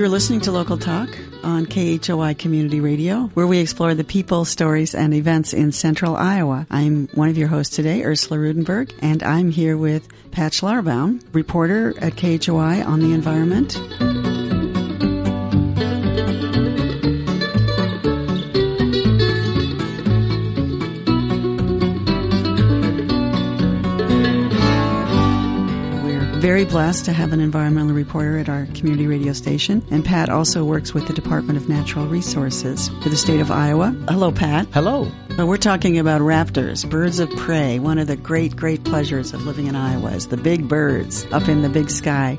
You're listening to Local Talk on KHOI Community Radio, where we explore the people, stories, and events in central Iowa. I'm one of your hosts today, Ursula Rudenberg, and I'm here with Pat Schlarbaum, reporter at KHOI on the environment. Very blessed to have an environmental reporter at our community radio station. And Pat also works with the Department of Natural Resources for the state of Iowa. Hello, Pat. Hello. Well, we're talking about raptors, birds of prey. One of the great, great pleasures of living in Iowa is the big birds up in the big sky.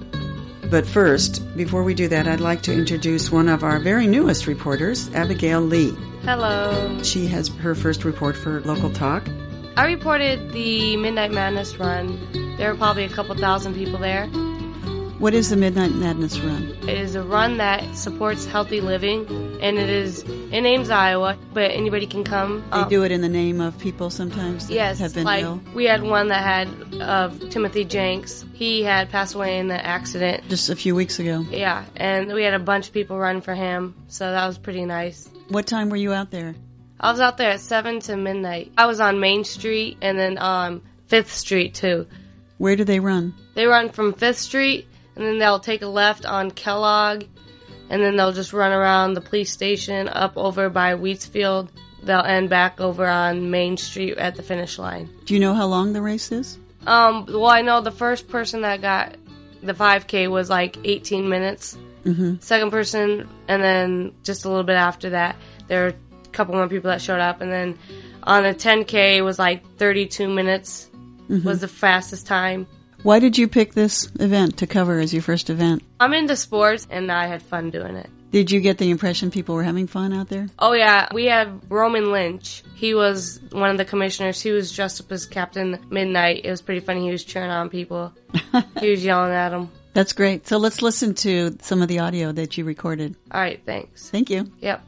But first, before we do that, I'd like to introduce one of our very newest reporters, Abigail Lee. Hello. She has her first report for Local Talk. I reported the Midnight Madness run. There were probably a couple thousand people there. What is the Midnight Madness run? It is a run that supports healthy living, and it name's Iowa, but anybody can come. They do it in the name of people sometimes that yes, have been like ill? We had one that had of Timothy Jenks. He had passed away in an accident. Just a few weeks ago. Yeah, and we had a bunch of people run for him, so that was pretty nice. What time were you out there? I was out there at 7 to midnight. I was on Main Street and then on 5th Street, too. Where do they run? They run from 5th Street, and then they'll take a left on Kellogg, and then they'll just run around the police station up over by Wheatsfield. They'll end back over on Main Street at the finish line. Do you know how long the race is? Well, I know the first person that got the 5K was like 18 minutes. Mm-hmm. Second person, and then just a little bit after that, there were couple more people that showed up, and then on a 10K it was like 32 minutes was the fastest time. Why did you pick this event to cover as your first event? I'm into sports, and I had fun doing it. Did you get the impression people were having fun out there? Oh yeah, we had Roman Lynch. He was one of the commissioners. He was dressed up as Captain Midnight. It was pretty funny. He was cheering on people. He was yelling at them. That's great. So let's listen to some of the audio that you recorded. All right, thanks. Thank you. Yep.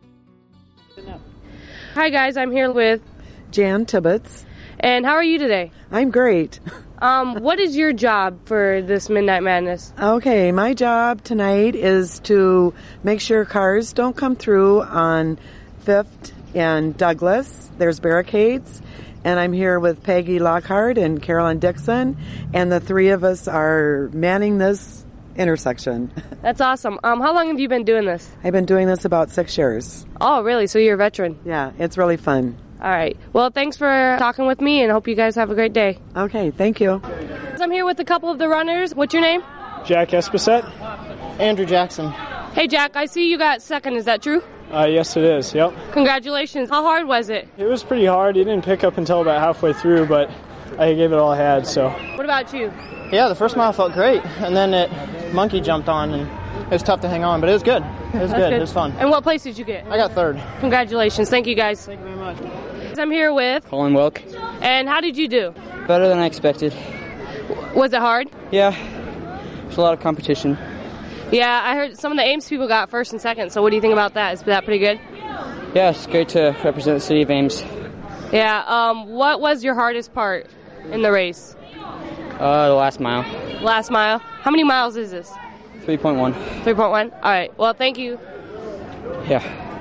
Hi guys, I'm here with Jan Tibbetts. And how are you today? I'm great. What is your job for this Midnight Madness? Okay, my job tonight is to make sure cars don't come through on 5th and Douglas. There's barricades. And I'm here with Peggy Lockhart and Carolyn Dixon. And the three of us are manning this intersection. That's awesome. How long have you been doing this? I've been doing this about 6 years. Oh, really? So you're a veteran? Yeah, it's really fun. All right. Well, thanks for talking with me, and hope you guys have a great day. Okay, thank you. I'm here with a couple of the runners. What's your name? Jack Espacet. Andrew Jackson. Hey, Jack, I see you got second. Is that true? Yes, it is. Yep. Congratulations. How hard was it? It was pretty hard. It didn't pick up until about halfway through, but I gave it all I had, so. What about you? Yeah, the first mile felt great, and then it monkey jumped on, and it was tough to hang on, but it was good. It was good. It was fun. And what place did you get? I got third. Congratulations. Thank you, guys. Thank you very much. I'm here with Colin Wilk. And how did you do? Better than I expected. Was it hard? Yeah. There's a lot of competition. Yeah, I heard some of the Ames people got first and second, so what do you think about that? Is that pretty good? Yeah, it's great to represent the city of Ames. Yeah, what was your hardest part in the race? The last mile. Last mile? How many miles is this? 3.1. 3.1? All right. Well, thank you. Yeah.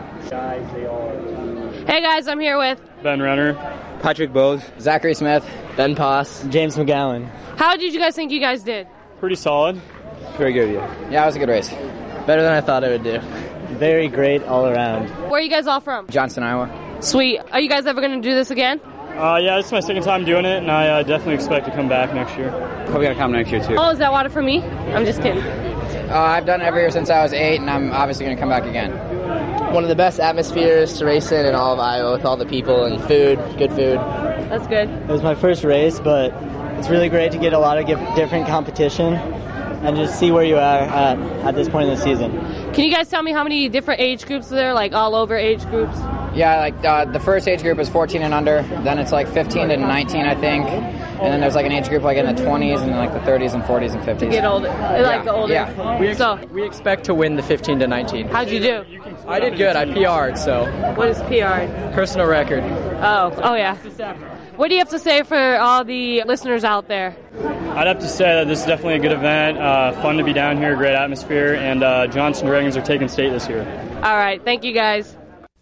Hey, guys, I'm here with Ben Renner. Patrick Bowes. Zachary Smith. Ben Poss. James McGowan. How did you guys think you guys did? Pretty solid. Very good, yeah. Yeah, it was a good race. Better than I thought it would do. Very great all around. Where are you guys all from? Johnston, Iowa. Sweet. Are you guys ever going to do this again? Yeah, it's my second time doing it, and I definitely expect to come back next year. Probably gonna come next year, too. Oh, is that water for me? I'm just kidding. I've done it every year since I was 8, and I'm obviously gonna come back again. One of the best atmospheres to race in all of Iowa with all the people and food, good food. That's good. It was my first race, but it's really great to get a lot of different competition and just see where you are at this point in the season. Can you guys tell me how many different age groups are there, like all over age groups? Yeah, like the first age group is 14 and under, then it's like 15 to 19, I think, and then there's like an age group like in the 20s and then like the 30s and 40s and 50s. To get older, like the older. Yeah. We expect to win the 15 to 19. How'd you do? I did good. I PR'd, so. What is PR? Personal record. Oh yeah. What do you have to say for all the listeners out there? I'd have to say that this is definitely a good event, fun to be down here, great atmosphere, and Johnson Dragons are taking state this year. All right, thank you guys.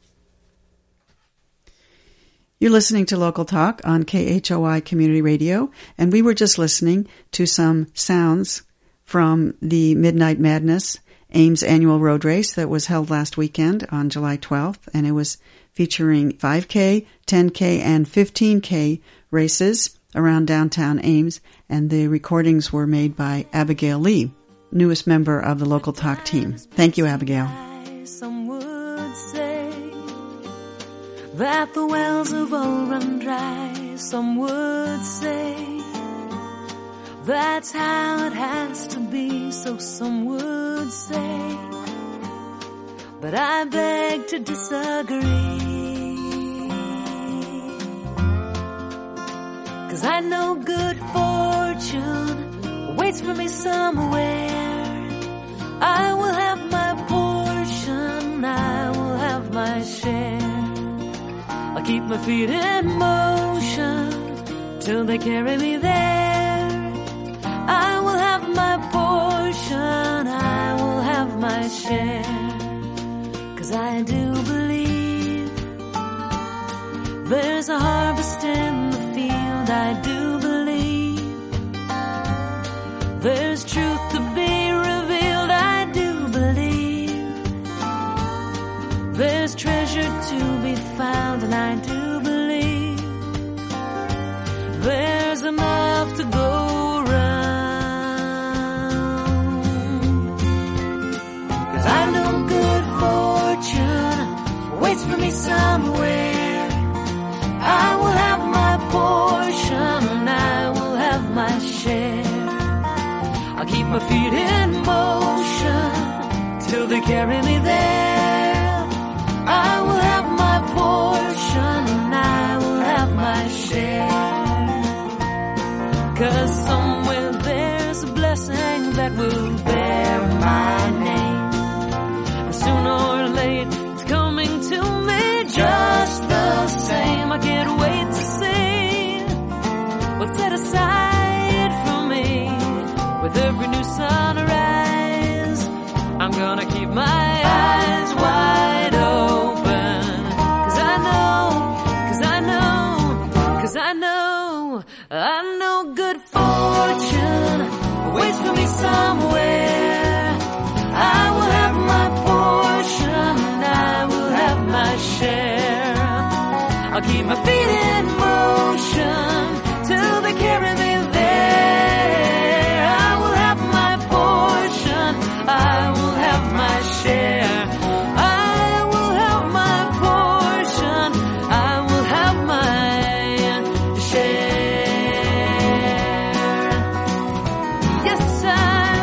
You're listening to Local Talk on KHOI Community Radio, and we were just listening to some sounds from the Midnight Madness Ames annual road race that was held last weekend on July 12th, and it was featuring 5K, 10K, and 15K races around downtown Ames, and the recordings were made by Abigail Lee, newest member of the Local Talk team. Thank you, Abigail. Some would say that the wells have all run dry. Some would say that's how it has to be. So some would say, but I beg to disagree. 'Cause I know good fortune waits for me somewhere. I will have my portion, I will have my share. I'll keep my feet in motion till they carry me there. I will have my portion, I will have my share. 'Cause I do believe there's a harvest in the field. I do believe there's truth to be revealed. I do believe there's treasure to be found. And I do believe there's enough to go around. 'Cause I know good fortune waits for me somewhere. I will have my portion, I will have my share. I'll keep my feet in motion till they carry me there. I will have my portion, I will have my share. 'Cause somewhere there's a blessing that will bear my name. And sooner or later it's coming to me just the same. I can't wait to see what's set aside for me. With every new sunrise, I'm gonna keep my eyes wide open. 'Cause I know good fortune waits for me somewhere. I will have my portion, I will have my share. I'll keep my feet in motion till they carry me there. I will have my portion, I will have my share. I will have my portion, I will have my share. Yes, I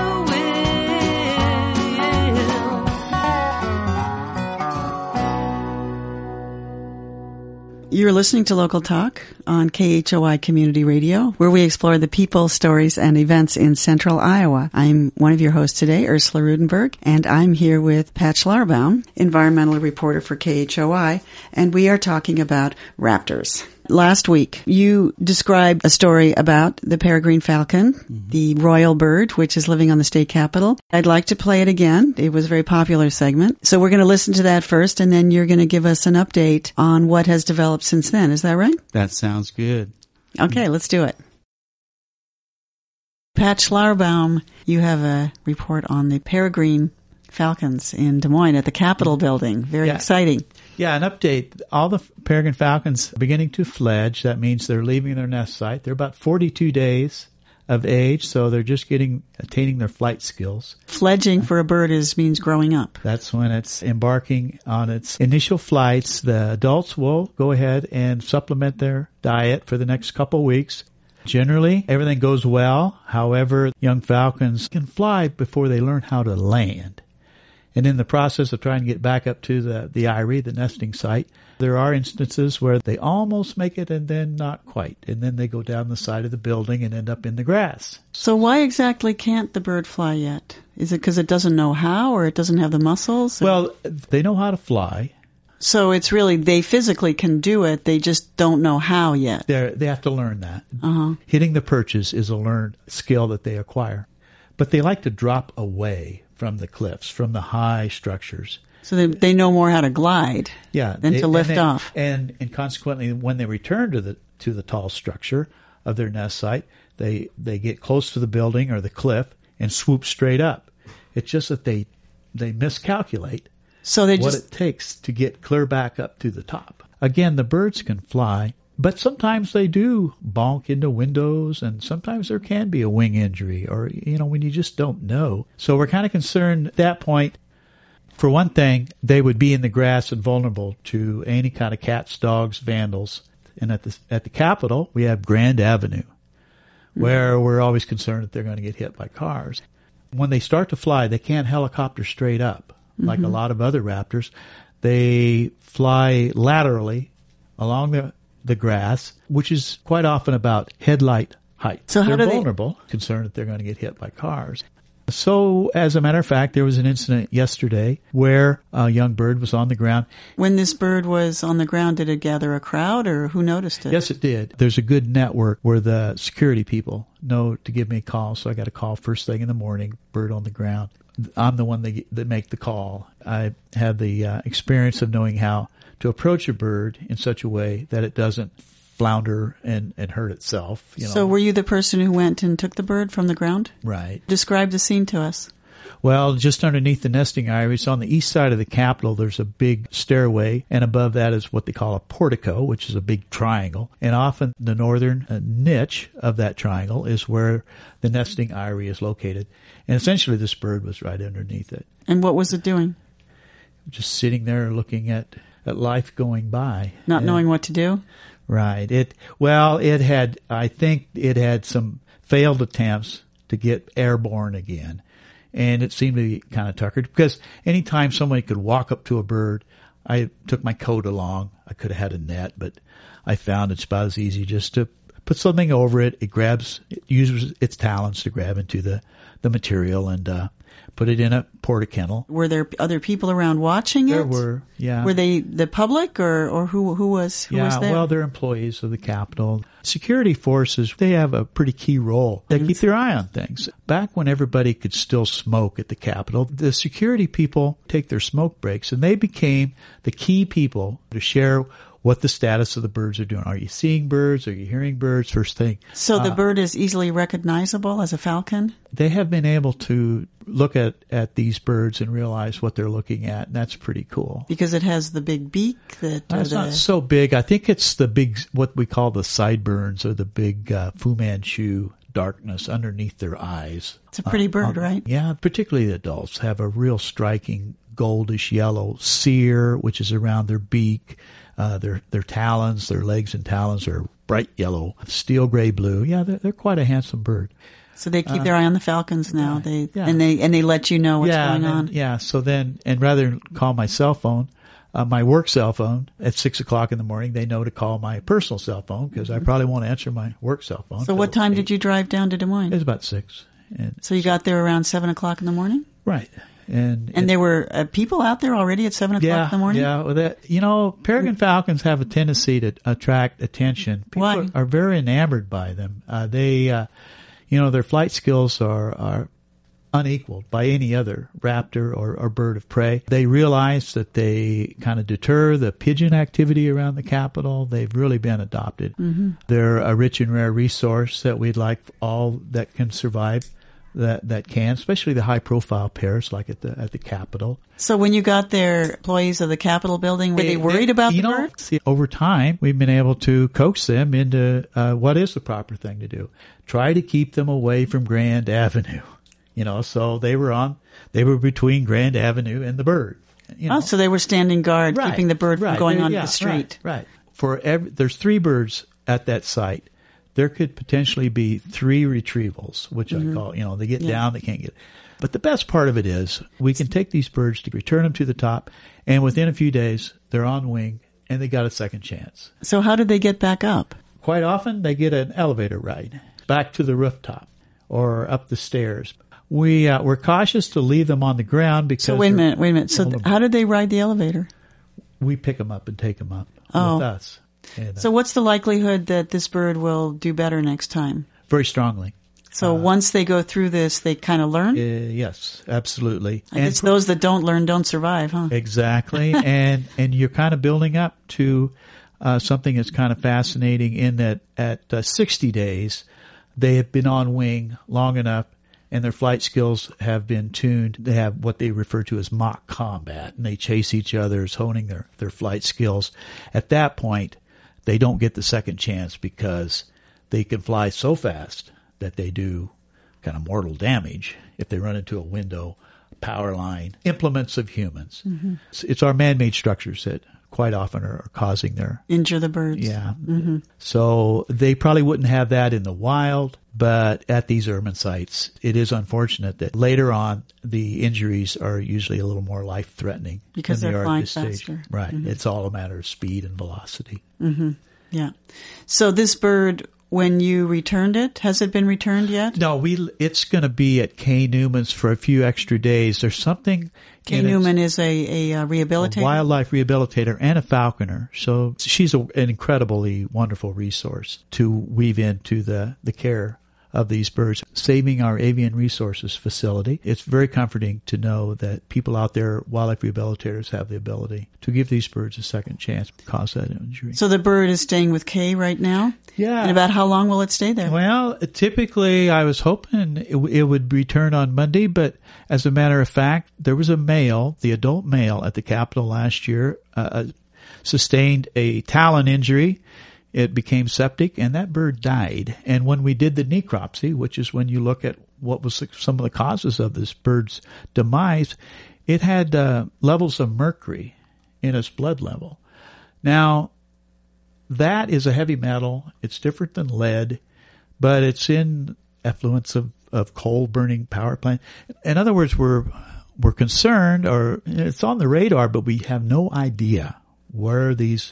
will. You're listening to Local Talk on KHOI Community Radio, where we explore the people, stories, and events in central Iowa. I'm one of your hosts today, Ursula Rudenberg, and I'm here with Pat Schlarbaum, environmental reporter for KHOI, and we are talking about raptors. Last week, you described a story about the peregrine falcon, the royal bird, which is living on the state capitol. I'd like to play it again. It was a very popular segment. So we're going to listen to that first, and then you're going to give us an update on what has developed since then. Is that right? That sounds good. Okay, let's do it. Pat Schlarbaum, you have a report on the peregrine falcons in Des Moines at the Capitol building. Very exciting. Yeah, an update. All the peregrine falcons are beginning to fledge. That means they're leaving their nest site. They're about 42 days of age, so they're just attaining their flight skills. Fledging for a bird means growing up. That's when it's embarking on its initial flights. The adults will go ahead and supplement their diet for the next couple weeks. Generally, everything goes well. However, young falcons can fly before they learn how to land. And in the process of trying to get back up to the eyrie, the nesting site, there are instances where they almost make it and then not quite. And then they go down the side of the building and end up in the grass. So why exactly can't the bird fly yet? Is it because it doesn't know how, or it doesn't have the muscles? Well, they know how to fly. So it's really, they physically can do it, they just don't know how yet. They have to learn that. Uh-huh. Hitting the perches is a learned skill that they acquire. But they like to drop away from the cliffs, from the high structures. So they know more how to glide than to lift off. And consequently, when they return to the tall structure of their nest site, they get close to the building or the cliff and swoop straight up. It's just that they miscalculate what it takes to get clear back up to the top. Again, the birds can fly, but sometimes they do bonk into windows, and sometimes there can be a wing injury or, when you just don't know. So we're kind of concerned at that point. For one thing, they would be in the grass and vulnerable to any kind of cats, dogs, vandals. And at the Capitol, we have Grand Avenue, where we're always concerned that they're going to get hit by cars. When they start to fly, they can't helicopter straight up like a lot of other raptors. They fly laterally along the grass, which is quite often about headlight height. So they're vulnerable, concerned that they're going to get hit by cars. So, as a matter of fact, there was an incident yesterday where a young bird was on the ground. When this bird was on the ground, did it gather a crowd, or who noticed it? Yes, it did. There's a good network where the security people know to give me a call, so I got a call first thing in the morning, bird on the ground. I'm the one that make the call. I have the experience of knowing how to approach a bird in such a way that it doesn't flounder and hurt itself. So were you the person who went and took the bird from the ground? Right. Describe the scene to us. Well, just underneath the nesting iris, on the east side of the Capitol, there's a big stairway, and above that is what they call a portico, which is a big triangle. And often the northern niche of that triangle is where the nesting eyrie is located. And essentially this bird was right underneath it. And what was it doing? Just sitting there looking at life going by. Not knowing what to do? Right. I think it had some failed attempts to get airborne again. And it seemed to be kind of tuckered because anytime somebody could walk up to a bird, I took my coat along. I could have had a net, but I found it's about as easy just to put something over it. It uses its talons to grab into the material and, put it in a porta-kennel. Were there other people around watching it? There were, yeah. Were they the public or who was there? Well, they're employees of the Capitol. Security forces, they have a pretty key role. They keep their eye on things. Back when everybody could still smoke at the Capitol, the security people take their smoke breaks, and they became the key people to share what the status of the birds are doing. Are you seeing birds? Are you hearing birds? First thing. So the bird is easily recognizable as a falcon? They have been able to look at these birds and realize what they're looking at, and that's pretty cool. Because it has the big beak? It's not so big. I think it's the big, what we call the sideburns, or the big Fu Manchu darkness underneath their eyes. It's a pretty bird, right? Yeah, particularly the adults have a real striking goldish yellow cere, which is around their beak. Their talons, their legs and talons are bright yellow, steel gray blue. Yeah, they're quite a handsome bird. So they keep their eye on the falcons now. And they let you know what's going on. Yeah. So then, and rather than call my cell phone, my work cell phone at 6:00 in the morning, they know to call my personal cell phone because I probably won't answer my work cell phone. So what time did you drive down to Des Moines? It was about 6. So you got there around 7:00 in the morning? Right. And there were people out there already at 7:00 in the morning? Yeah. Well, peregrine falcons have a tendency to attract attention. People are very enamored by them. Their flight skills are unequaled by any other raptor or bird of prey. They realize that they kind of deter the pigeon activity around the Capitol. They've really been adopted. Mm-hmm. They're a rich and rare resource that we'd like all that can survive. That can, especially the high-profile pairs like at the Capitol. So when you got there, employees of the Capitol building, were they worried about the birds? See, over time, we've been able to coax them into what is the proper thing to do. Try to keep them away from Grand Avenue. So they were between Grand Avenue and the bird. So they were standing guard, keeping the bird from going onto the street. Right. There's 3 birds at that site. There could potentially be 3 retrievals, which I call, they get down, they can't get. But the best part of it is we can take these birds to return them to the top, and within a few days, they're on wing, and they got a second chance. So how did they get back up? Quite often, they get an elevator ride back to the rooftop or up the stairs. We're cautious to leave them on the ground because... So wait a minute. So how did they ride the elevator? we pick them up and take them up with us. And, so what's the likelihood that this bird will do better next time? Very strongly. So once they go through this, they kind of learn? Yes, absolutely. I guess those that don't learn don't survive, huh? Exactly. and you're kind of building up to something that's kind of fascinating in that at 60 days, they have been on wing long enough and their flight skills have been tuned. They have what they refer to as mock combat, and they chase each other, honing their flight skills. At that point, they don't get the second chance because they can fly so fast that they do kind of mortal damage if they run into a window, power line, implements of humans. Mm-hmm. It's our man-made structures that quite often are causing their... Injure the birds. Yeah. Mm-hmm. So they probably wouldn't have that in the wild, but at these urban sites, it is unfortunate that later on the injuries are usually a little more life-threatening. Because than they're they are flying at this stage. faster. Right. Mm-hmm. It's all a matter of speed and velocity. Mm-hmm. Yeah. So this bird... When you returned it, has it been returned yet? No, it's going to be at Kay Newman's for a few extra days. There's something. Kay Newman is a rehabilitator, a wildlife rehabilitator, and a falconer. So she's an incredibly wonderful resource to weave into the care of these birds, saving our avian resources facility. It's very comforting to know that people out there, wildlife rehabilitators, have the ability to give these birds a second chance to cause that injury. So the bird is staying with Kay right now? Yeah. And about how long will it stay there? Well, typically I was hoping it would return on Monday, but as a matter of fact, there was a male, the adult male at the Capitol last year, sustained a talon injury. It became septic, and that bird died. And when we did the necropsy, which is when you look at what was some of the causes of this bird's demise, it had levels of mercury in its blood level. Now, that is a heavy metal. It's different than lead, but it's in effluents of coal-burning power plant. In other words, we're concerned, or it's on the radar, but we have no idea where this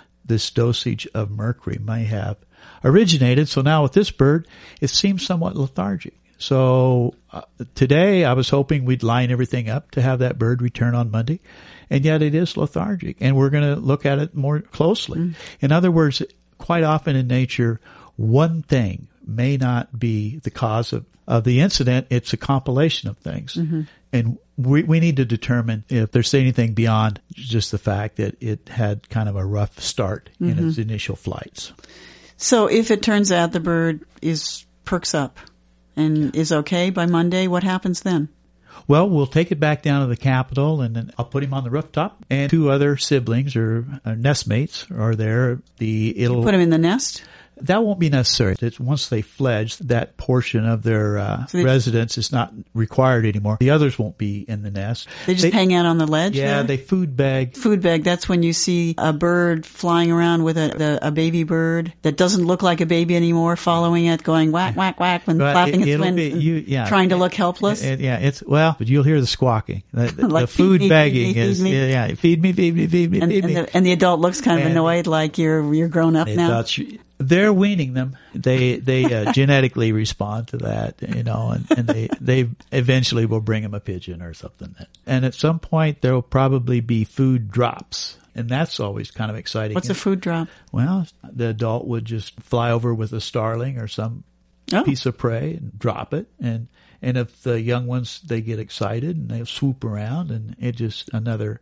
dosage of mercury may have originated. So now with this bird, it seems somewhat lethargic. So today I was hoping we'd line everything up to have that bird return on Monday, and yet it is lethargic, and we're going to look at it more closely. Mm. In other words, quite often in nature, one thing may not be the cause of the incident. It's a compilation of things. Mm-hmm. And we need to determine if there's anything beyond just the fact that it had kind of a rough start in its initial flights. So if it turns out the bird perks up and is okay by Monday, what happens then? Well, we'll take it back down to the Capitol, and then I'll put him on the rooftop. And two other siblings or nestmates are there. You put him in the nest? That won't be necessary. It's once they fledge, that portion of their residence is not required anymore. The others won't be in the nest. They just hang out on the ledge? Yeah, there? They food bag. Food bag. That's when you see a bird flying around with a baby bird that doesn't look like a baby anymore, following it, going whack, whack, whack, and flapping its wings, trying to look helpless. But you'll hear the squawking. The food bagging is, feed me, feed me, feed me, feed me. And the adult looks kind of annoyed, like you're grown up now. They're weaning them. They genetically respond to that, and they eventually will bring them a pigeon or something. And at some point there will probably be food drops, and that's always kind of exciting. What's a food drop? Well, the adult would just fly over with a starling or some piece of prey and drop it, and if the young ones, they get excited and they'll swoop around, and it just another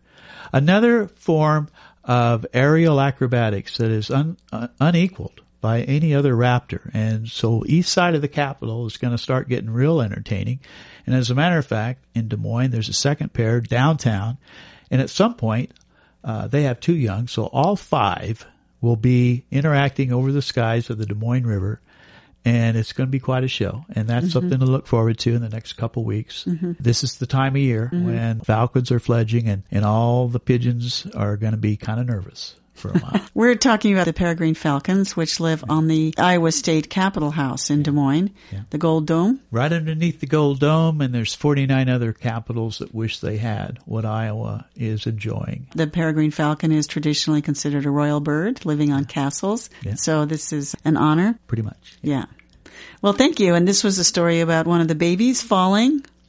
form of aerial acrobatics that is unequaled by any other raptor. And so east side of the Capitol is going to start getting real entertaining. And as a matter of fact, in Des Moines, there's a second pair downtown. And at some point, they have two young, so all five will be interacting over the skies of the Des Moines River. And it's going to be quite a show. And that's something to look forward to in the next couple weeks. Mm-hmm. This is the time of year when falcons are fledging, and all the pigeons are going to be kind of nervous for a while. We're talking about the peregrine falcons, which live on the Iowa State Capitol House in Des Moines, the Gold Dome. Right underneath the Gold Dome, and there's 49 other capitals that wish they had what Iowa is enjoying. The peregrine falcon is traditionally considered a royal bird living on castles, so this is an honor. Pretty much. Yeah. Well, thank you. And this was a story about one of the babies falling. Yeah.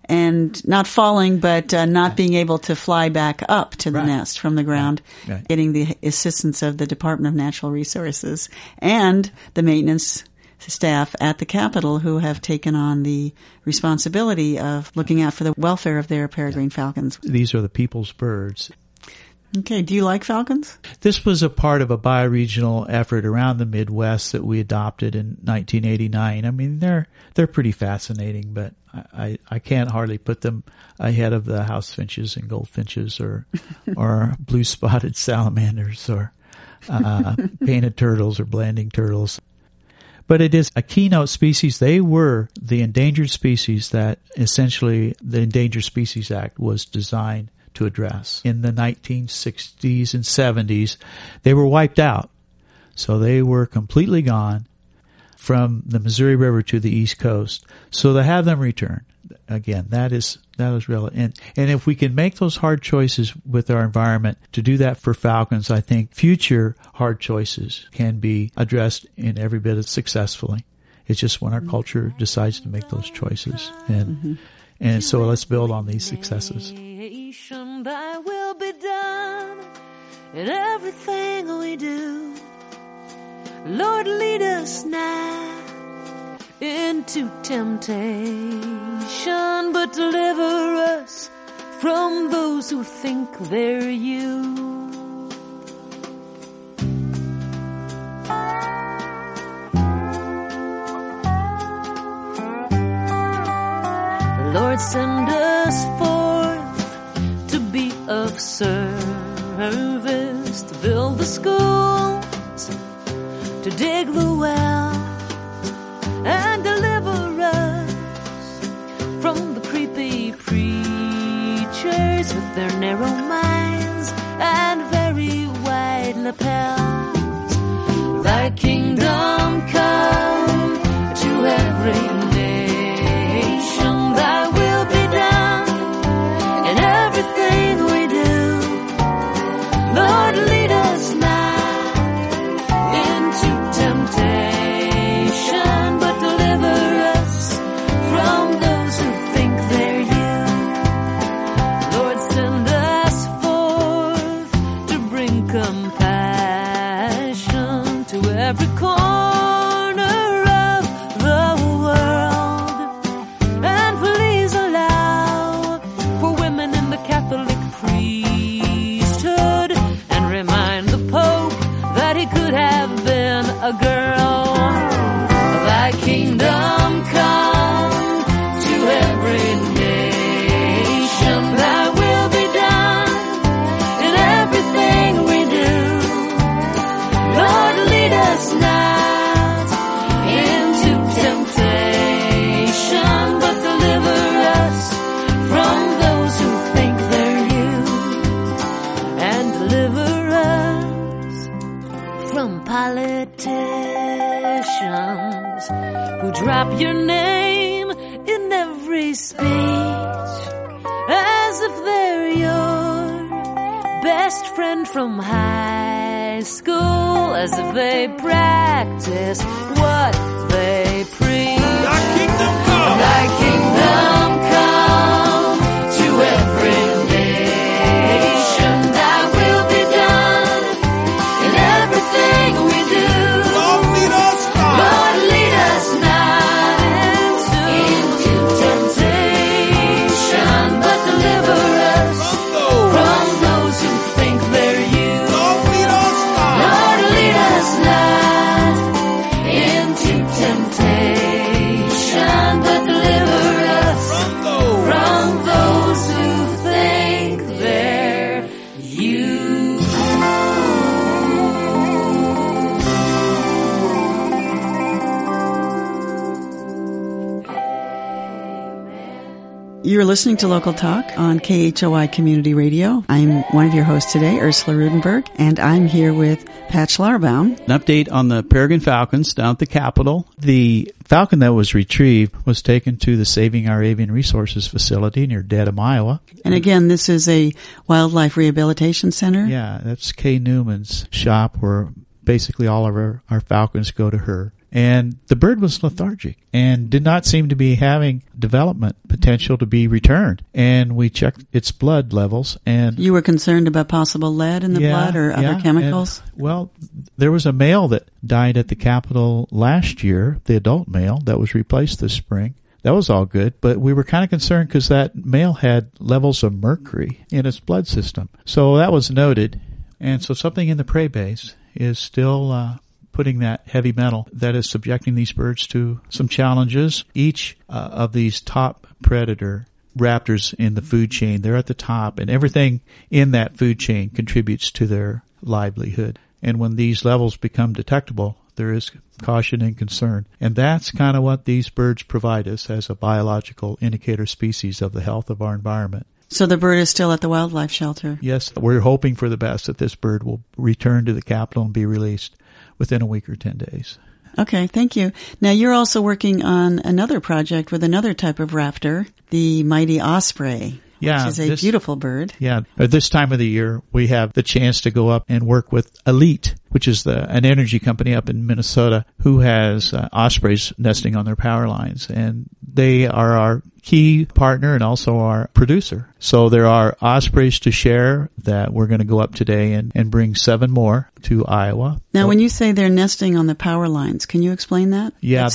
and not falling, but not being able to fly back up to the nest from the ground, getting the assistance of the Department of Natural Resources and the maintenance staff at the Capitol who have taken on the responsibility of looking out for the welfare of their peregrine falcons. These are the people's birds. Okay. Do you like falcons? This was a part of a bioregional effort around the Midwest that we adopted in 1989. I mean, they're pretty fascinating, but I can't hardly put them ahead of the house finches and goldfinches or blue spotted salamanders or painted turtles or blanding turtles. But it is a keynote species. They were the endangered species that essentially the Endangered Species Act was designed to address. In the 1960s and 70s, they were wiped out. So they were completely gone from the Missouri River to the East Coast. So to have them return, again, that is relevant. And if we can make those hard choices with our environment to do that for falcons, I think future hard choices can be addressed in every bit as successfully. It's just when our culture decides to make those choices. And so let's build on these successes. Thy will be done in everything we do. Lord, lead us not into temptation, but deliver us from those who think they're you. Lord, send us forth to be of service, to build the schools, to dig the well, and deliver us from the creepy preachers with their narrow minds and very wide lapels. Thy kingdom come to every nation, thy will be done in everything we do. Lord, lead us not into temptation, but deliver us from those who think they're you. Lord, send us forth to bring compassion to every corner of the world. And please allow for women in the Catholic priesthood, and remind the Pope that he could have been a girl. Thy kingdom come to every nation, thy will be done in everything we do. Lord, lead us not into temptation, but deliver us from those who think they're you, and deliver us from politicians who drop your name in every speech as if they're your best friend from high school, as if they practice what they preach. Thy kingdom come. Thy kingdom come to every nation. Thy will be done in everything we do. Lord, lead us not. Lord, lead us not into temptation, but deliver us from those who think they're you. Lord, lead us not. Lord, lead us not into temptation, but deliver us from those who think they're you. You're listening to Local Talk on KHOI Community Radio. I'm one of your hosts today, Ursula Rudenberg, and I'm here with Pat Schlarbaum. An update on the peregrine falcons down at the Capitol. The falcon that was retrieved was taken to the Saving Our Avian Resources facility near Dedham, Iowa. And again, this is a wildlife rehabilitation center. Yeah, that's Kay Newman's shop where basically all of our falcons go to her. And the bird was lethargic and did not seem to be having development potential to be returned. And we checked its blood levels. And you were concerned about possible lead in the blood or other chemicals? And, well, there was a male that died at the Capitol last year, the adult male, that was replaced this spring. That was all good, but we were kind of concerned because that male had levels of mercury in its blood system. So that was noted. And so something in the prey base is still putting that heavy metal that is subjecting these birds to some challenges. Each of these top predator raptors in the food chain, they're at the top, and everything in that food chain contributes to their livelihood. And when these levels become detectable, there is caution and concern. And that's kind of what these birds provide us as a biological indicator species of the health of our environment. So the bird is still at the wildlife shelter? Yes, we're hoping for the best that this bird will return to the Capitol and be released within a week or 10 days. Okay, thank you. Now you're also working on another project with another type of raptor, the mighty osprey. Yeah, which is a beautiful bird. Yeah. At this time of the year, we have the chance to go up and work with Elite, which is an energy company up in Minnesota who has ospreys nesting on their power lines. And they are our key partner and also our producer. So there are ospreys to share that we're going to go up today and bring 7 more to Iowa. Now, when you say they're nesting on the power lines, can you explain that? Yeah,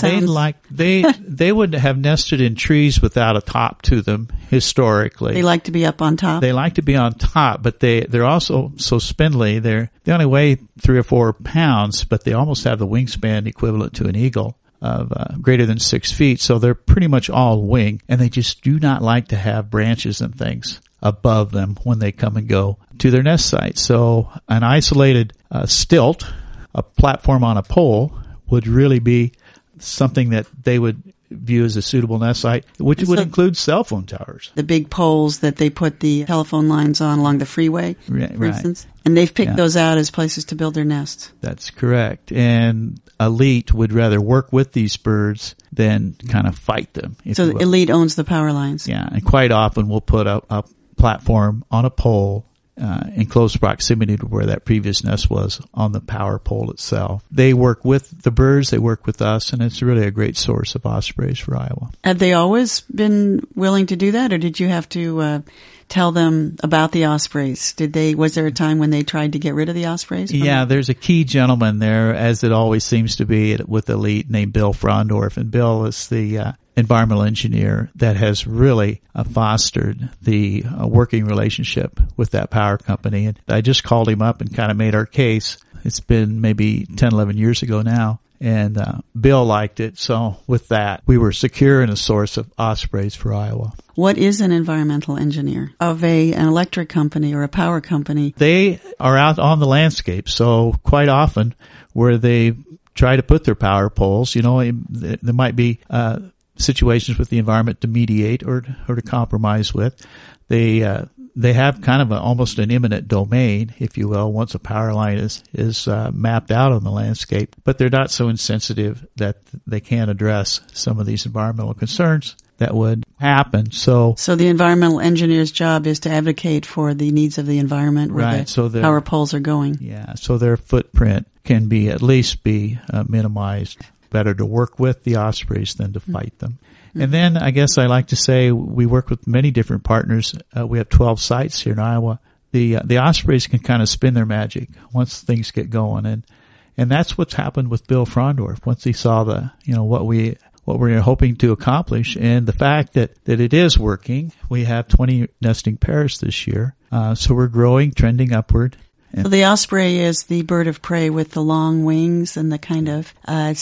they would have nested in trees without a top to them historically. They like to be up on top? They like to be on top, but they're also so spindly. They only weigh 3 or 4 pounds, but they almost have the wingspan equivalent to an eagle of greater than 6 feet. So they're pretty much all wing, and they just do not like to have branches and things above them when they come and go to their nest site. So an isolated stilt, a platform on a pole, would really be something that they would view as a suitable nest site, which would include cell phone towers. The big poles that they put the telephone lines on along the freeway, for instance. And they've picked those out as places to build their nests. That's correct. And Elite would rather work with these birds than kind of fight them. So Elite owns the power lines. Yeah, and quite often we'll put a platform on a pole in close proximity to where that previous nest was on the power pole itself. They work with the birds, they work with us, and it's really a great source of ospreys for Iowa. Have they always been willing to do that, or did you have to tell them about the ospreys? Was there a time when they tried to get rid of the ospreys? Yeah, there's a key gentleman there, as it always seems to be with Elite, named Bill Frondorf, and Bill is the environmental engineer that has really fostered the working relationship with that power company. And I just called him up and kind of made our case. It's been maybe 10, 11 years ago now. And Bill liked it. So with that, we were secure in a source of ospreys for Iowa. What is an environmental engineer of an electric company or a power company? They are out on the landscape. So quite often where they try to put their power poles, there might be situations with the environment to mediate or to compromise with. They have kind of almost an eminent domain, if you will, once a power line is mapped out on the landscape, but they're not so insensitive that they can't address some of these environmental concerns that would happen. So the environmental engineer's job is to advocate for the needs of the environment where the power poles are going. Yeah, so their footprint can at least be minimized. Better to work with the ospreys than to fight them. And then I guess I like to say we work with many different partners. We have 12 sites here in Iowa. The ospreys can kind of spin their magic once things get going. And that's what's happened with Bill Frondorf. Once he saw what we're hoping to accomplish and the fact that it is working, we have 20 nesting pairs this year. So we're growing, trending upward. So the osprey is the bird of prey with the long wings and the kind of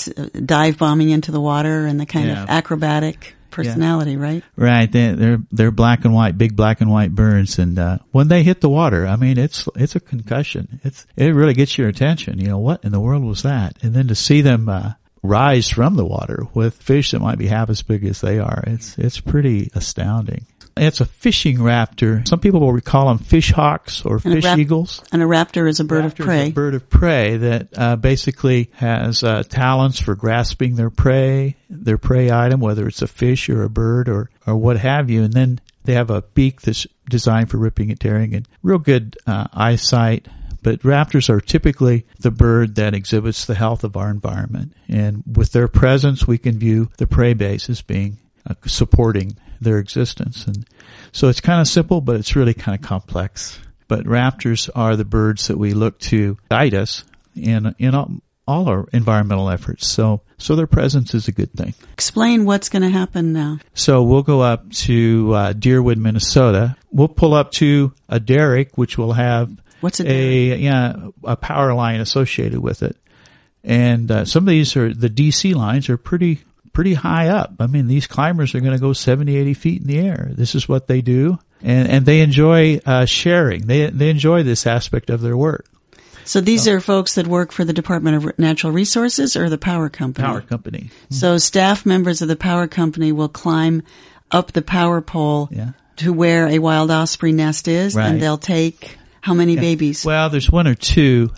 dive bombing into the water and the kind of acrobatic personality, right? Right. They're black and white, big black and white birds, and when they hit the water, I mean, it's a concussion. It really gets your attention. What in the world was that? And then to see them rise from the water with fish that might be half as big as they are, it's pretty astounding. It's a fishing raptor. Some people will call them fish hawks or fish eagles. And a raptor is a bird of prey. Is a bird of prey that basically has talents for grasping their prey item, whether it's a fish or a bird or what have you. And then they have a beak that's designed for ripping and tearing, and real good eyesight, But raptors are typically the bird that exhibits the health of our environment. And with their presence, we can view the prey base as being supporting their existence. And so it's kind of simple, but it's really kind of complex. But raptors are the birds that we look to guide us in all our environmental efforts. So their presence is a good thing. Explain what's going to happen now. So we'll go up to Deerwood, Minnesota. We'll pull up to a derrick, which will have a power line associated with it. And some of these the DC lines are pretty high up. I mean, these climbers are going to go 70, 80 feet in the air. This is what they do. And they enjoy sharing. They enjoy this aspect of their work. So these are folks that work for the Department of Natural Resources or the power company? Power company. Mm-hmm. So staff members of the power company will climb up the power pole to where a wild osprey nest is, and they'll take how many babies? Well, there's one or two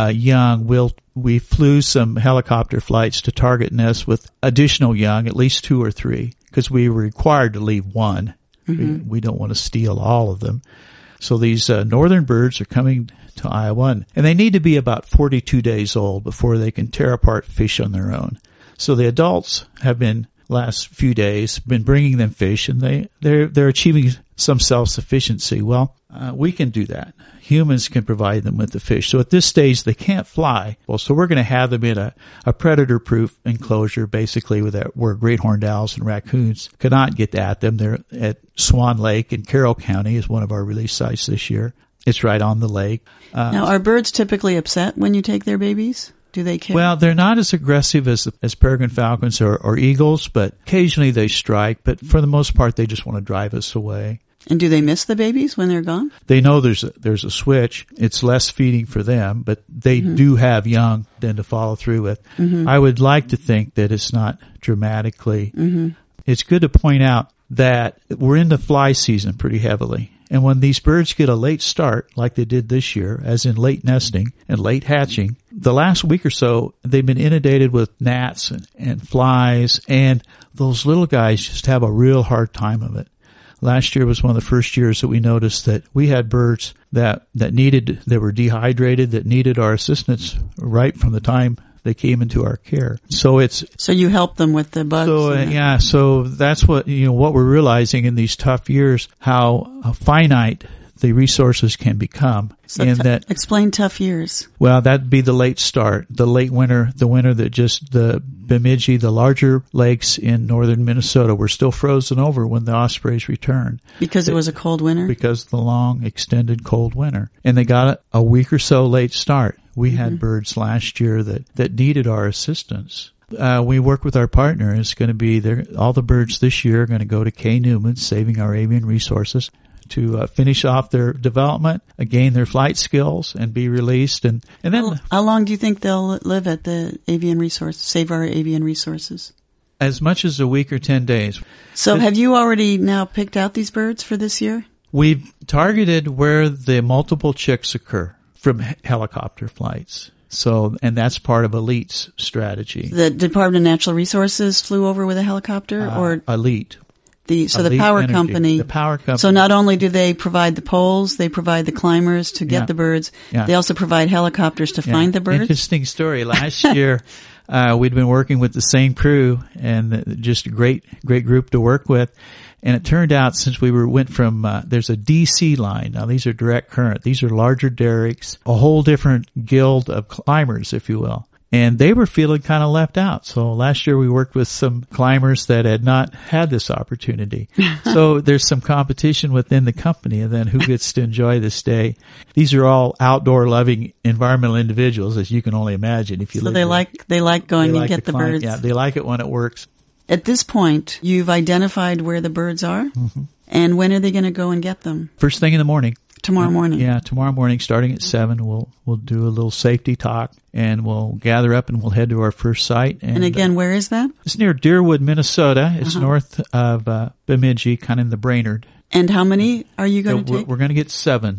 young. We flew some helicopter flights to target nests with additional young, at least 2 or 3, because we were required to leave one. Mm-hmm. We don't want to steal all of them. So these northern birds are coming to Iowa, and they need to be about 42 days old before they can tear apart fish on their own. So the adults have been, last few days, been bringing them fish, and they're achieving some self-sufficiency. Well, we can do that. Humans can provide them with the fish. So at this stage, they can't fly. Well, so we're going to have them in a predator-proof enclosure, basically, where great horned owls and raccoons cannot get at them. They're at Swan Lake in Carroll County is one of our release sites this year. It's right on the lake. Now, are birds typically upset when you take their babies? Do they care? Well, they're not as aggressive as peregrine falcons or eagles, but occasionally they strike. But for the most part, they just want to drive us away. And do they miss the babies when they're gone? They know there's a switch. It's less feeding for them, but they do have young then to follow through with. Mm-hmm. I would like to think that it's not dramatically. Mm-hmm. It's good to point out that we're in the fly season pretty heavily. And when these birds get a late start, like they did this year, as in late nesting and late hatching, the last week or so, they've been inundated with gnats and flies, and those little guys just have a real hard time of it. Last year was one of the first years that we noticed that we had birds that were dehydrated, that needed our assistance right from the time they came into our care. So you help them with the bugs. So so that's what we're realizing in these tough years, how finite the resources can become. So explain tough years. Well, that'd be the late start, the late winter, the winter that just the Bemidji, the larger lakes in northern Minnesota were still frozen over when the ospreys returned. Because it was a cold winter? Because of the long, extended cold winter. And they got a week or so late start. We had birds last year that needed our assistance. We work with our partner. It's going to be all the birds this year are going to go to Kay Newman, Saving Our Avian Resources, to finish off their development, gain their flight skills, and be released. And then how long do you think they'll live at the Avian Resource, Save Our Avian Resources? As much as a week or 10 days. So have you already now picked out these birds for this year? We've targeted where the multiple chicks occur from helicopter flights. And that's part of Elite's strategy. The Department of Natural Resources flew over with a helicopter, or Elite. The power company. The power company. So not only do they provide the poles, they provide the climbers to get the birds. Yeah. They also provide helicopters to find the birds. Interesting story. Last year, we'd been working with the same crew, and just a great group to work with. And it turned out, since we went from, there's a DC line. Now these are direct current. These are larger derricks, a whole different guild of climbers, if you will. And they were feeling kind of left out. So last year we worked with some climbers that had not had this opportunity. So there's some competition within the company, and then who gets to enjoy this day. These are all outdoor loving environmental individuals, as you can only imagine. If you so they like going and get the birds. Yeah, they like it when it works. At this point, you've identified where the birds are, and when are they going to go and get them? First thing in the morning. Tomorrow morning. Yeah, tomorrow morning, starting at 7, we'll do a little safety talk, and we'll gather up and we'll head to our first site. And again, where is that? It's near Deerwood, Minnesota. It's north of Bemidji, kind of in the Brainerd. And how many are you going to take? We're going to get 7.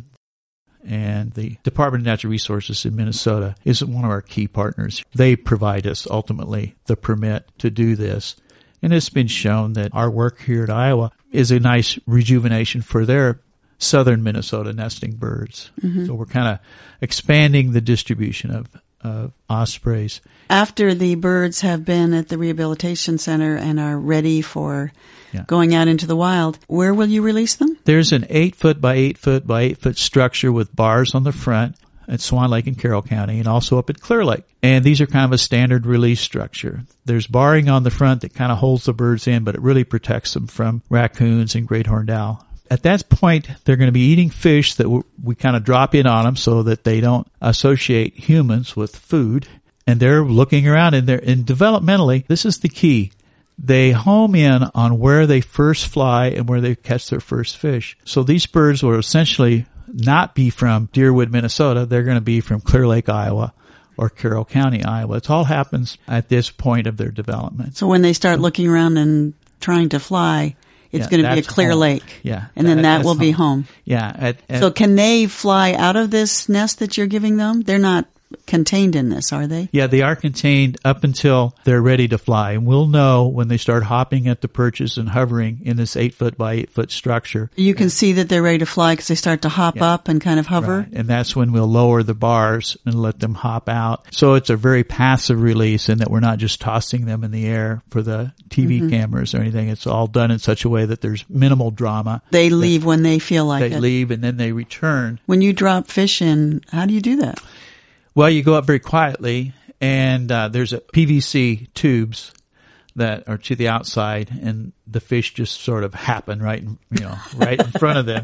And the Department of Natural Resources in Minnesota is one of our key partners. They provide us ultimately the permit to do this. And it's been shown that our work here at Iowa is a nice rejuvenation for their southern Minnesota nesting birds. So we're kind of expanding the distribution of ospreys. After the birds have been at the rehabilitation center and are ready for going out into the wild, where will you release them? There's an 8-foot by 8-foot by 8-foot structure with bars on the front at Swan Lake in Carroll County and also up at Clear Lake. And these are kind of a standard release structure. There's barring on the front that kind of holds the birds in, but it really protects them from raccoons and great horned owl. At that point, they're going to be eating fish that we kind of drop in on them so that they don't associate humans with food. And they're looking around, and developmentally, this is the key. They home in on where they first fly and where they catch their first fish. So these birds will essentially not be from Deerwood, Minnesota. They're going to be from Clear Lake, Iowa, or Carroll County, Iowa. It all happens at this point of their development. So when they start looking around and trying to fly, it's going to be a Clear Lake. Yeah. And then that will be home. Yeah. So can they fly out of this nest that you're giving them? They're not contained in this, are they? Yeah, they are contained up until they're ready to fly. And we'll know when they start hopping at the perches and hovering in this 8-foot by 8-foot structure. You can see that they're ready to fly because they start to hop up and kind of hover. Right. And that's when we'll lower the bars and let them hop out. So it's a very passive release in that we're not just tossing them in the air for the TV cameras or anything. It's all done in such a way that there's minimal drama. They leave when they feel like it. They leave and then they return. When you drop fish in, how do you do that? Well, you go up very quietly, and there's a PVC tubes that are to the outside, and the fish just sort of happen right in front of them.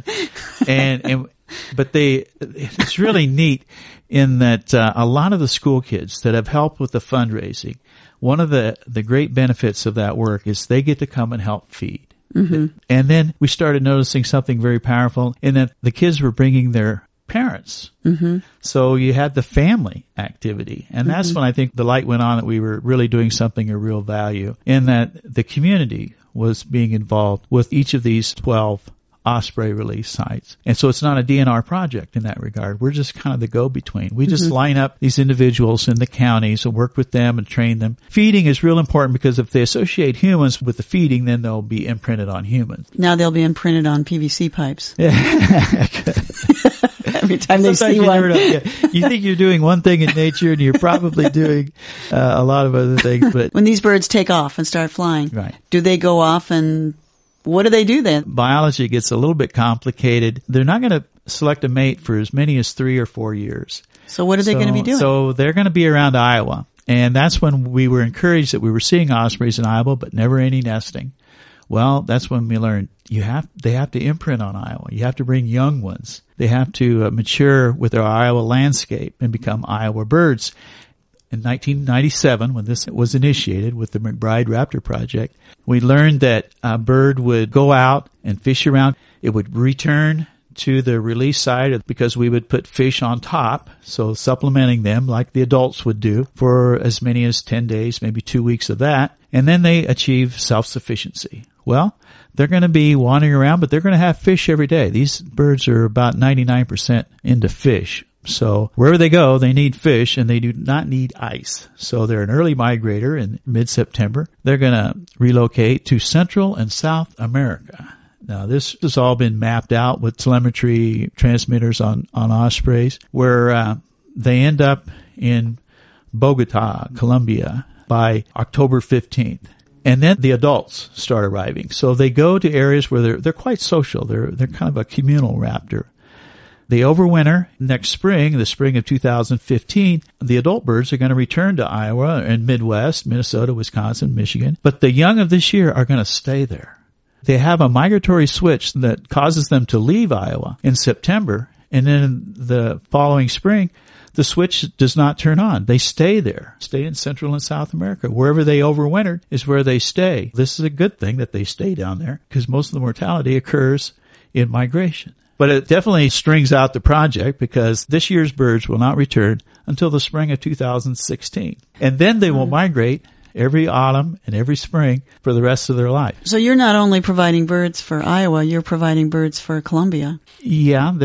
But it's really neat in that a lot of the school kids that have helped with the fundraising, one of the great benefits of that work is they get to come and help feed. And then we started noticing something very powerful in that the kids were bringing their parents. So you had the family activity. And that's when I think the light went on that we were really doing something of real value in that the community was being involved with each of these 12 osprey release sites. And so it's not a DNR project in that regard. We're just kind of the go-between. We just line up these individuals in the counties and work with them and train them. Feeding is real important because if they associate humans with the feeding, then they'll be imprinted on humans. Now they'll be imprinted on PVC pipes. Every time they see one. You think you're doing one thing in nature and you're probably doing a lot of other things. But when these birds take off and start flying, do they go off and what do they do then? Biology gets a little bit complicated. They're not going to select a mate for as many as 3 or 4 years. So what are they going to be doing? So they're going to be around Iowa. And that's when we were encouraged that we were seeing ospreys in Iowa, but never any nesting. Well, that's when we learned they have to imprint on Iowa. You have to bring young ones. They have to mature with our Iowa landscape and become Iowa birds. In 1997, when this was initiated with the McBride Raptor Project, we learned that a bird would go out and fish around. It would return to the release site because we would put fish on top, so supplementing them like the adults would do for as many as 10 days, maybe 2 weeks of that. And then they achieve self-sufficiency. Well, they're going to be wandering around, but they're going to have fish every day. These birds are about 99% into fish. So wherever they go, they need fish and they do not need ice. So they're an early migrator in mid-September. They're going to relocate to Central and South America. Now this has all been mapped out with telemetry transmitters on ospreys where they end up in Bogota, Colombia by October 15th. And then the adults start arriving. So they go to areas where they're quite social. They're kind of a communal raptor. They overwinter. Next spring, the spring of 2015, the adult birds are going to return to Iowa and Midwest, Minnesota, Wisconsin, Michigan. But the young of this year are going to stay there. They have a migratory switch that causes them to leave Iowa in September. And then the following spring, the switch does not turn on. They stay there, stay in Central and South America. Wherever they overwintered is where they stay. This is a good thing that they stay down there because most of the mortality occurs in migration. But it definitely strings out the project because this year's birds will not return until the spring of 2016. And then they will migrate every autumn and every spring for the rest of their life. So you're not only providing birds for Iowa, you're providing birds for Colombia. Yeah,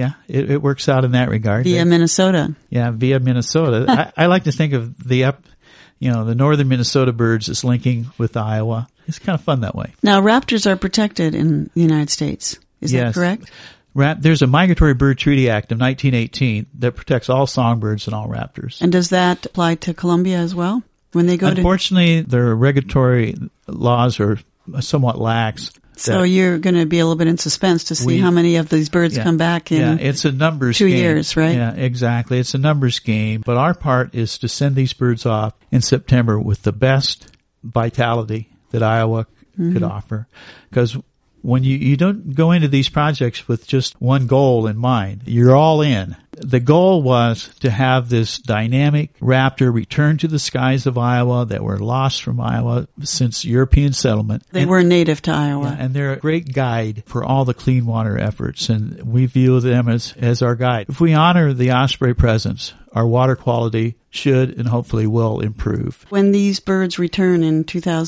it works out in that regard. Via Minnesota. Yeah, via Minnesota. I like to think of the northern Minnesota birds as linking with Iowa. It's kind of fun that way. Now, raptors are protected in the United States. Is that correct? There's a Migratory Bird Treaty Act of 1918 that protects all songbirds and all raptors. And does that apply to Colombia as well? When they go Unfortunately, their regulatory laws are somewhat lax. So you're going to be a little bit in suspense to see how many of these birds come back in it's a numbers 2 game. years, right? Yeah, exactly. It's a numbers game. But our part is to send these birds off in September with the best vitality that Iowa could offer. Because when you don't go into these projects with just one goal in mind, you're all in. The goal was to have this dynamic raptor return to the skies of Iowa that were lost from Iowa since European settlement. They were native to Iowa. Yeah, and they're a great guide for all the clean water efforts, and we view them as our guide. If we honor the osprey presence, our water quality should and hopefully will improve. When these birds return in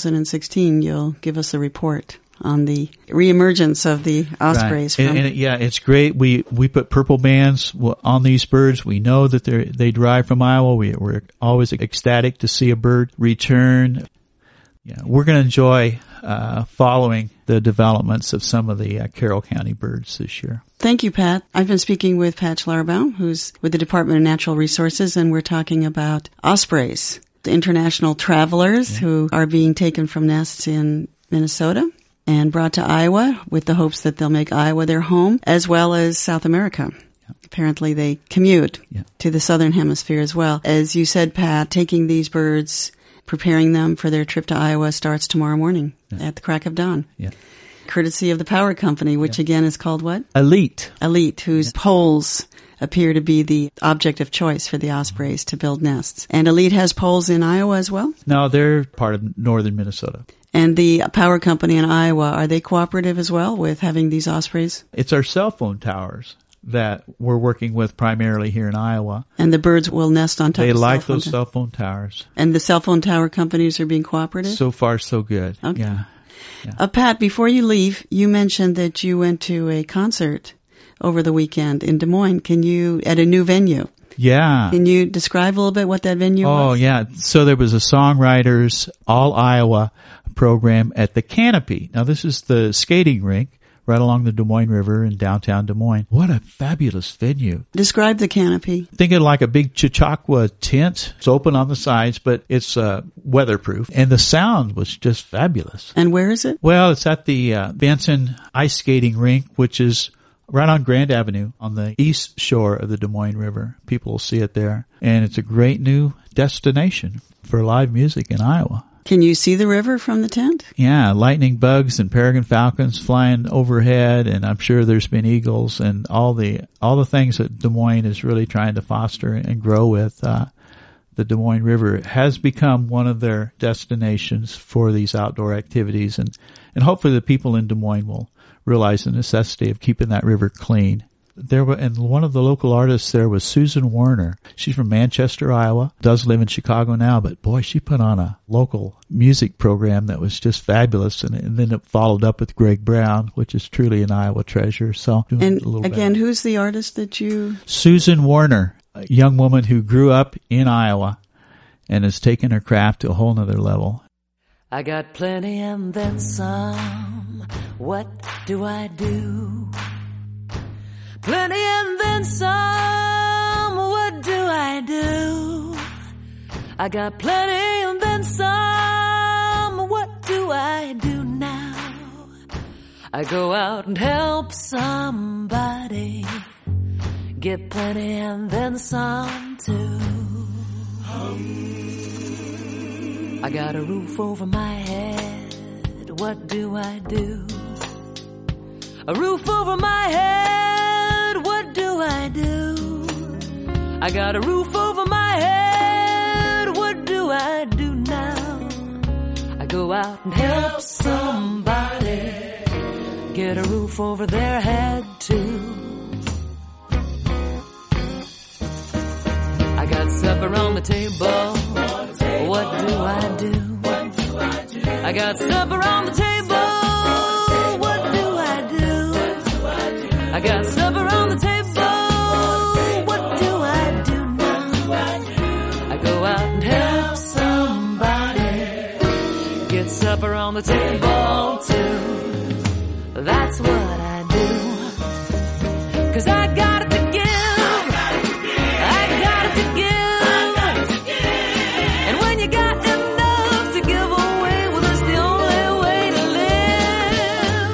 2016, you'll give us a report on the reemergence of the ospreys. Right. It's great. We put purple bands on these birds. We know that they derive from Iowa. We're always ecstatic to see a bird return. Yeah, we're going to enjoy following the developments of some of the Carroll County birds this year. Thank you, Pat. I've been speaking with Pat Schlarbaum, who's with the Department of Natural Resources, and we're talking about ospreys, the international travelers who are being taken from nests in Minnesota and brought to Iowa with the hopes that they'll make Iowa their home, as well as South America. Yeah. Apparently they commute to the southern hemisphere as well. As you said, Pat, taking these birds, preparing them for their trip to Iowa starts tomorrow morning at the crack of dawn. Yeah. Courtesy of the power company, which again is called what? Elite. Elite, whose poles appear to be the object of choice for the ospreys to build nests. And Elite has poles in Iowa as well? No, they're part of northern Minnesota. And the power company in Iowa, are they cooperative as well with having these ospreys? It's our cell phone towers that we're working with primarily here in Iowa. And the birds will nest on top of They like those cell phone towers. And the cell phone tower companies are being cooperative? So far, so good. Okay. Yeah. Pat, before you leave, you mentioned that you went to a concert over the weekend in Des Moines. At a new venue? Yeah. Can you describe a little bit what that venue was? Oh, yeah. So there was a Songwriters All Iowa program at the Canopy. Now, this is the skating rink right along the Des Moines River in downtown Des Moines. What a fabulous venue. Describe the Canopy. Think of it like a big Chautauqua tent. It's open on the sides, but it's weatherproof. And the sound was just fabulous. And where is it? Well, it's at the Benson Ice Skating Rink, which is right on Grand Avenue on the east shore of the Des Moines River. People will see it there. And it's a great new destination for live music in Iowa. Can you see the river from the tent? Yeah, lightning bugs and peregrine falcons flying overhead, and I'm sure there's been eagles and all the things that Des Moines is really trying to foster and grow with. The Des Moines River has become one of their destinations for these outdoor activities, and hopefully the people in Des Moines will realize the necessity of keeping that river clean. And one of the local artists there was Susan Warner. She's from Manchester, Iowa, does live in Chicago now, but boy, she put on a local music program that was just fabulous. And then it followed up with Greg Brown, which is truly an Iowa treasure. So, and again, who's the artist that you? Susan Warner, a young woman who grew up in Iowa and has taken her craft to a whole nother level. I got plenty and then some. What do I do? Plenty and then some. What do I do? I got plenty and then some. What do I do now? I go out and help somebody get plenty and then some too. I got a roof over my head. What do I do? A roof over my head. What do I do? I got a roof over my head. What do I do now? I go out and help somebody get a roof over their head too. I got supper on the table. What do I do? I got supper on the table. What do I do? I got supper on the table. What do I do now? I go out and help somebody get supper on the table too. That's what I do. 'cause I got it to give. I got it to give. And when you got enough to give away, well, that's the only way to live.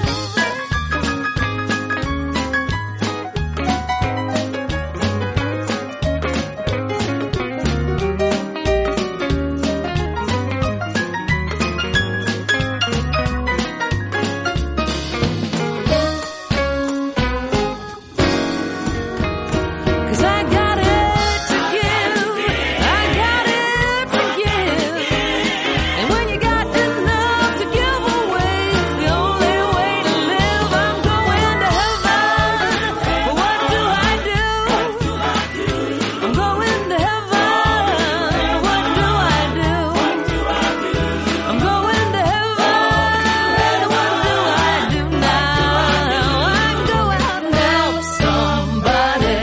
'Cause I got it to give. I got it to give. And when you got enough to give away, it's the only way to live. I'm going to heaven, but what do I do? I'm going to heaven, what do I do? I'm going to heaven, what do I do now? I go out and help somebody.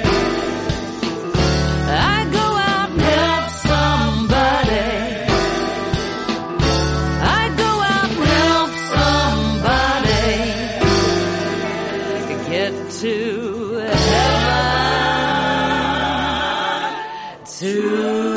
I go out and help somebody. I go out and help somebody get to heaven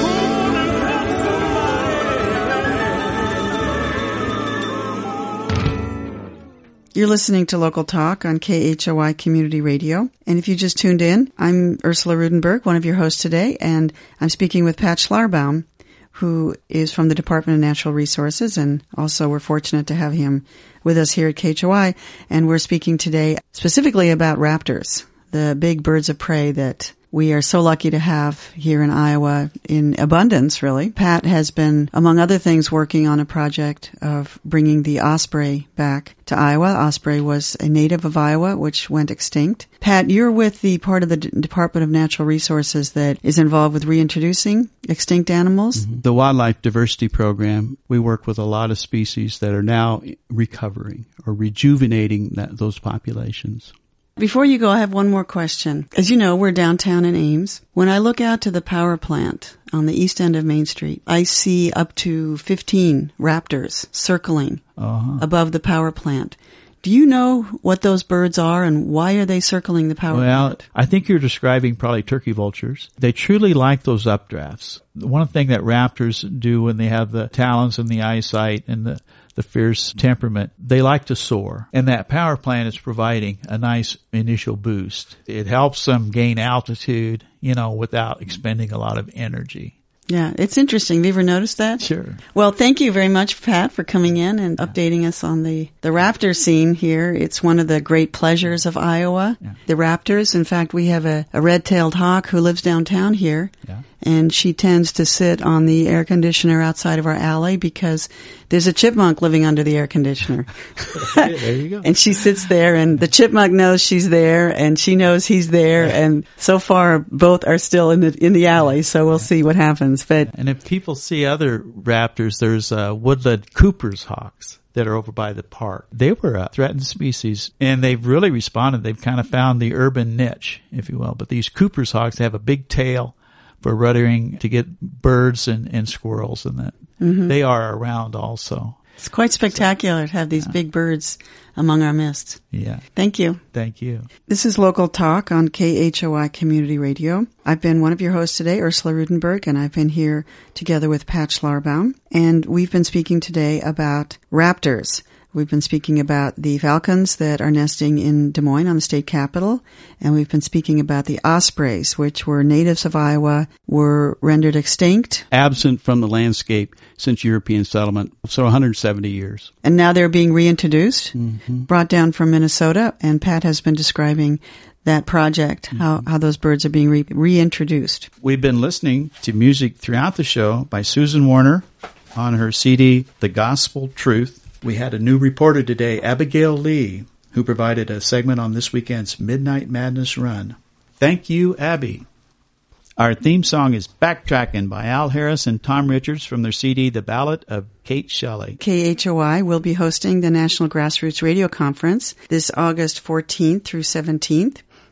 You're listening to Local Talk on KHOI Community Radio. And if you just tuned in, I'm Ursula Rudenberg, one of your hosts today, and I'm speaking with Pat Schlarbaum, who is from the Department of Natural Resources, and also we're fortunate to have him with us here at KHOI. And we're speaking today specifically about raptors, the big birds of prey that we are so lucky to have here in Iowa in abundance, really. Pat has been, among other things, working on a project of bringing the osprey back to Iowa. Osprey was a native of Iowa, which went extinct. Pat, you're with the part of the Department of Natural Resources that is involved with reintroducing extinct animals. The Wildlife Diversity Program, we work with a lot of species that are now recovering or rejuvenating those populations. Before you go, I have one more question. As you know, we're downtown in Ames. When I look out to the power plant on the east end of Main Street, I see up to 15 raptors circling above the power plant. Do you know what those birds are and why are they circling the power plant? Well, I think you're describing probably turkey vultures. They truly like those updrafts. One thing that raptors do when they have the talons and the eyesight and the fierce temperament, they like to soar. And that power plant is providing a nice initial boost. It helps them gain altitude, without expending a lot of energy. Yeah, it's interesting. Have you ever noticed that? Sure. Well, thank you very much, Pat, for coming in and updating us on the raptor scene here. It's one of the great pleasures of Iowa, the raptors. In fact, we have a red-tailed hawk who lives downtown here, and she tends to sit on the air conditioner outside of our alley because there's a chipmunk living under the air conditioner. There you go. And she sits there, and the chipmunk knows she's there, and she knows he's there, and so far both are still in the alley, so we'll see what happens. And if people see other raptors, there's woodland Cooper's hawks that are over by the park. They were a threatened species, and they've really responded. They've kind of found the urban niche, if you will. But these Cooper's hawks have a big tail for ruddering to get birds and squirrels, and that they are around also. It's quite spectacular to have these big birds among our midst. Yeah. Thank you. Thank you. This is Local Talk on KHOI Community Radio. I've been one of your hosts today, Ursula Rudenberg, and I've been here together with Pat Schlarbaum. And we've been speaking today about raptors. We've been speaking about the falcons that are nesting in Des Moines on the state capitol, and we've been speaking about the ospreys, which were natives of Iowa, were rendered extinct. Absent from the landscape since European settlement, so 170 years. And now they're being reintroduced, brought down from Minnesota, and Pat has been describing that project, how those birds are being reintroduced. We've been listening to music throughout the show by Susan Warner on her CD, The Gospel Truth. We had a new reporter today, Abigail Lee, who provided a segment on this weekend's Midnight Madness Run. Thank you, Abby. Our theme song is Backtrackin' by Al Harris and Tom Richards from their CD, The Ballad of Kate Shelley. KHOI will be hosting the National Grassroots Radio Conference this August 14th through 17th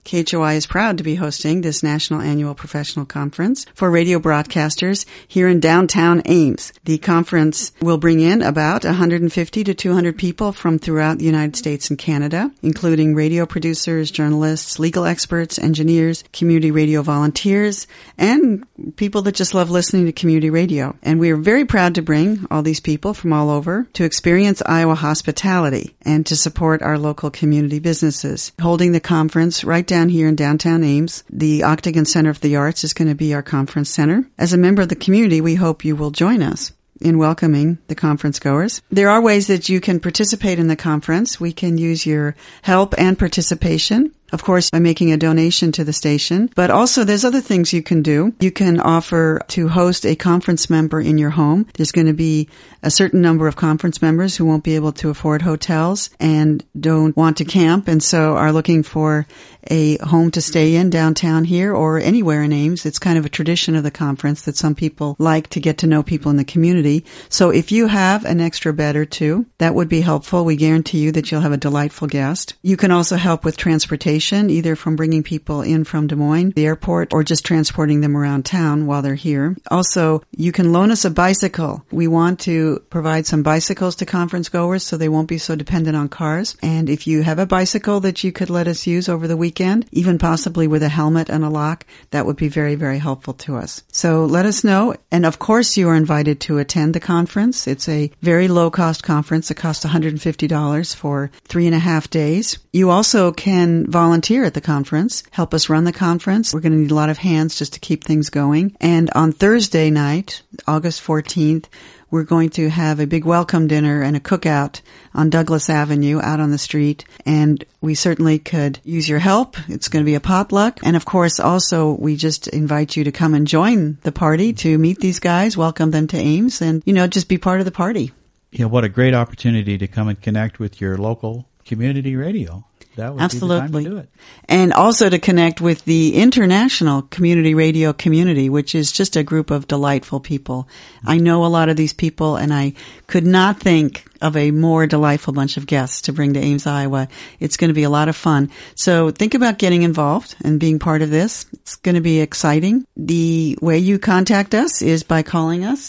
KHOI is proud to be hosting this National Annual Professional Conference for radio broadcasters here in downtown Ames. The conference will bring in about 150 to 200 people from throughout the United States and Canada, including radio producers, journalists, legal experts, engineers, community radio volunteers, and people that just love listening to community radio. And we are very proud to bring all these people from all over to experience Iowa hospitality and to support our local community businesses. Holding the conference right down here in downtown Ames, the Octagon Center of the Arts is going to be our conference center. As a member of the community, we hope you will join us in welcoming the conference goers. There are ways that you can participate in the conference. We can use your help and participation, of course, by making a donation to the station. But also there's other things you can do. You can offer to host a conference member in your home. There's going to be a certain number of conference members who won't be able to afford hotels and don't want to camp, and so are looking for a home to stay in downtown here or anywhere in Ames. It's kind of a tradition of the conference that some people like to get to know people in the community. So if you have an extra bed or two, that would be helpful. We guarantee you that you'll have a delightful guest. You can also help with transportation, either from bringing people in from Des Moines, the airport, or just transporting them around town while they're here. Also, you can loan us a bicycle. We want to provide some bicycles to conference goers so they won't be so dependent on cars. And if you have a bicycle that you could let us use over the weekend, even possibly with a helmet and a lock, that would be very, very helpful to us. So let us know. And of course, you are invited to attend the conference. It's a very low-cost conference. It costs $150 for 3.5 days. You also can volunteer at the conference, help us run the conference. We're going to need a lot of hands just to keep things going. And on Thursday night, August 14th, we're going to have a big welcome dinner and a cookout on Douglas Avenue out on the street. And we certainly could use your help. It's going to be a potluck. And of course, also, we just invite you to come and join the party to meet these guys, welcome them to Ames, and, just be part of the party. Yeah, what a great opportunity to come and connect with your local community radio. That would Absolutely. be the time to do it. And also to connect with the international community radio community, which is just a group of delightful people. I know a lot of these people, and I could not think of a more delightful bunch of guests to bring to Ames, Iowa. It's going to be a lot of fun. So think about getting involved and being part of this. It's going to be exciting. The way you contact us is by calling us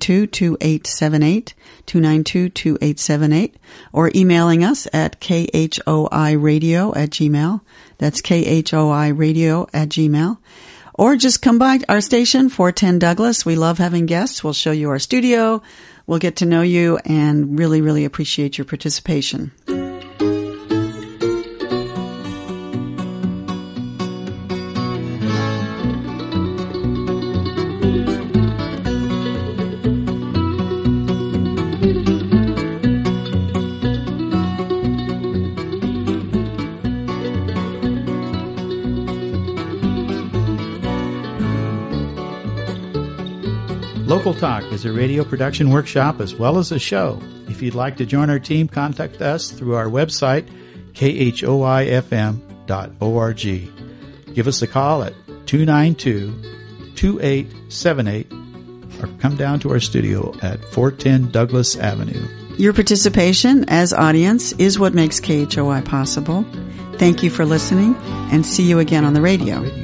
292-2878, 292-2878, or emailing us at khoiradio@gmail.com. That's khoiradio@gmail.com. Or just come by our station, 410 Douglas. We love having guests. We'll show you our studio. We'll get to know you and really, really appreciate your participation. Local Talk is a radio production workshop as well as a show. If you'd like to join our team, contact us through our website, khoifm.org. Give us a call at 292-2878 or come down to our studio at 410 Douglas Avenue. Your participation as audience is what makes KHOI possible. Thank you for listening, and see you again on the radio.